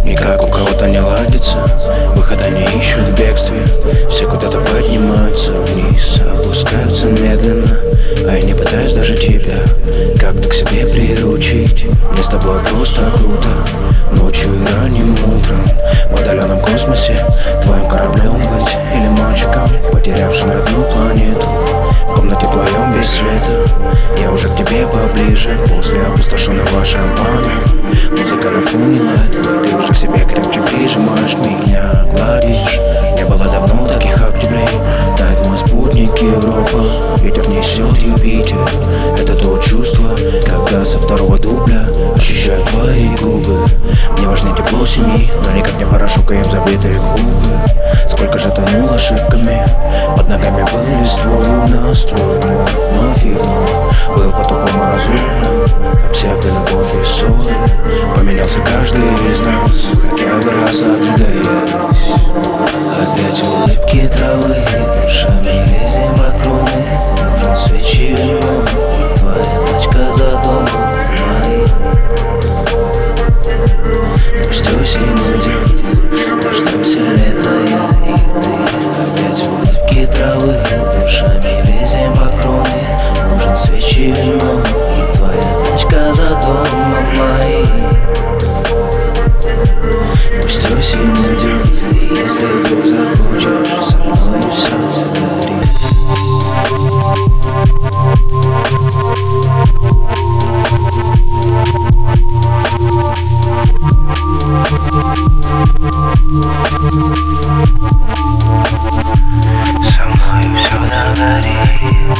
Никак у кого-то не ладится, выхода не ищут в бегстве. Все куда-то поднимаются вниз, опускаются медленно. А я не пытаюсь даже тебя как-то к себе приручить. Мне с тобой просто круто, ночью и ранним утром. В отдаленном космосе твоим кораблем быть, или мальчиком, потерявшим родную планету. В комнате вдвоем без света, я уже к тебе поближе. После опустошенного шампана музыка на фоне лает, и ты уже к себе крепче прижимаешь меня, гладишь. Не было давно таких октябрей. Тает мой спутник Европа, ветер несет Юпитер. Это то чувство, когда со второго дубля ощущаю твои губы. Мне важнее тепло семьи, но никак не порошок им забитые клубы. Сколько же тонул ошибками, под ногами был листвою настрой мой. Вновь и вновь был по-тупому разумно, на псевдолюбовь и ссоры. Поменялся каждый из нас, хотя бы раз обжигаясь. Опять улыбки травы, душами лезем под кроны. Нужен свечи вино, и твоя тачка за домом моим. Пусть осень уйдет, дождемся лета я и ты. Опять улыбки травы, душами лезем под кроны. Нужен свечи вино, и твоя тачка за домом моим. Пусть осень уйдет, и если вдруг захочешь, со мной все горит. Со мной все догорит.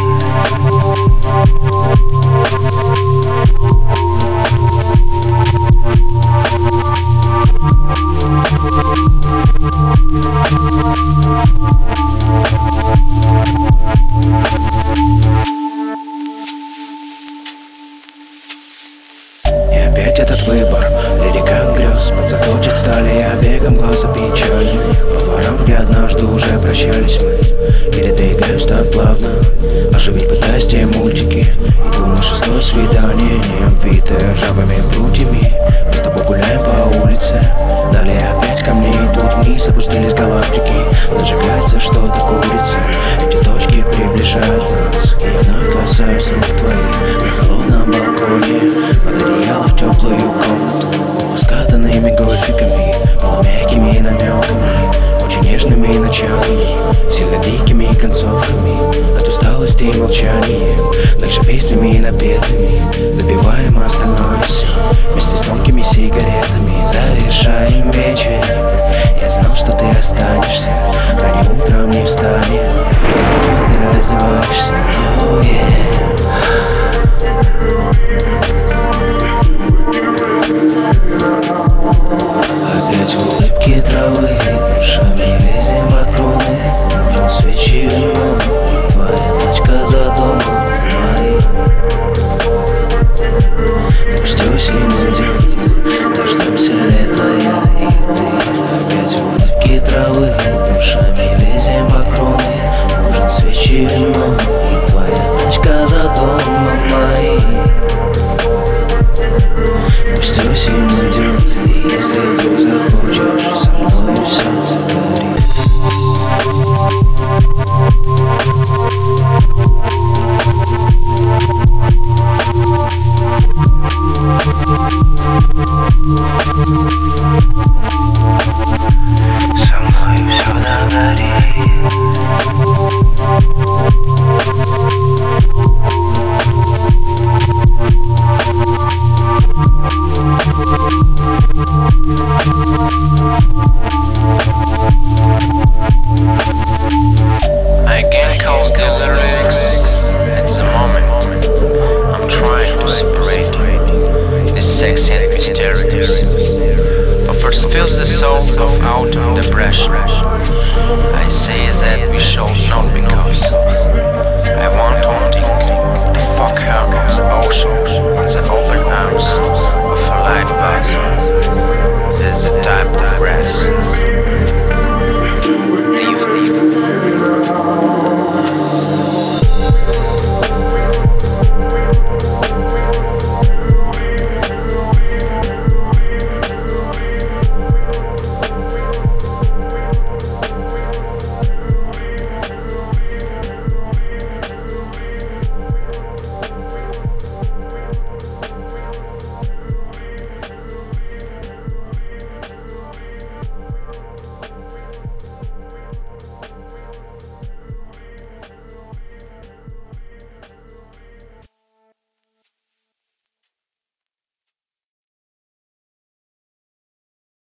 И опять этот выбор, лирика грез, подзаточит стали я бегом глаз опечаленных. По дворам, где однажды уже прощались мы, передвигаюсь так плавно, оживить пытаясь те мультики. Иду на 6-е свидание, не обвитое ржавыми прутьями. Мы с тобой гуляем по улице, далее опять ко мне идут вниз, опустились галактики. Зажигается что-то, курица, эти точки приближают нас. И я вновь касаюсь рук твоих на холодном балконе, под одеяло в теплую комнату, полускатанными гольфиками, полумягкими намеками, очень нежными началами, сильно дикими концовками. От усталости и молчания, дальше песнями и напетами, добиваем остальное все вместе с тонкими сигаретами. Завершаем вечер, я знал, что ты останешься, ранним утром не встанем, но ты раздеваешься. Oh, yeah. Опять улыбки травы, душами лезем под кроны. Нужен свечи вино, и твоя тачка за домом моим. Пусть осень уйдет, дождемся лета я и ты. Опять улыбки травы, душами лезем под кроны. Нужен свечи вино, и твоя тачка за домом моим. Пусть осень уйдет, и если вдруг захочешь, со мной все горит. Со мной все догорит. I can't call the lyrics at the moment. I'm trying to separate the sexy and mysterious. But first feels the soul of autumn depression. I say that we should not because I want haunting the fuck out of the ocean on the open arms of a light bus.